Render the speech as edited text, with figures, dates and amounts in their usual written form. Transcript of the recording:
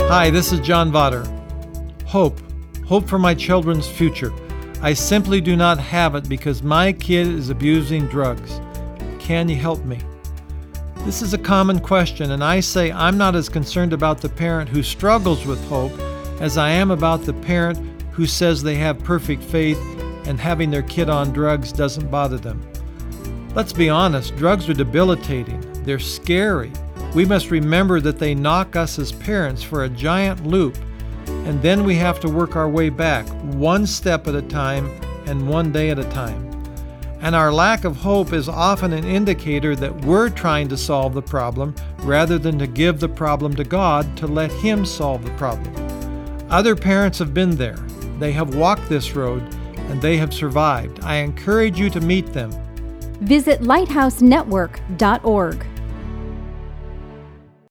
Hi, this is John Vodder. Hope for my children's future. I simply do not have it because my kid is abusing drugs. Can you help me? This is a common question, and I say I'm not as concerned about the parent who struggles with hope as I am about the parent who says they have perfect faith and having their kid on drugs doesn't bother them. Let's be honest, drugs are debilitating. They're scary. We must remember that they knock us as parents for a giant loop, and then we have to work our way back, one step at a time and one day at a time. And our lack of hope is often an indicator that we're trying to solve the problem rather than to give the problem to God to let Him solve the problem. Other parents have been there. They have walked this road, and they have survived. I encourage you to meet them. Visit lighthousenetwork.org.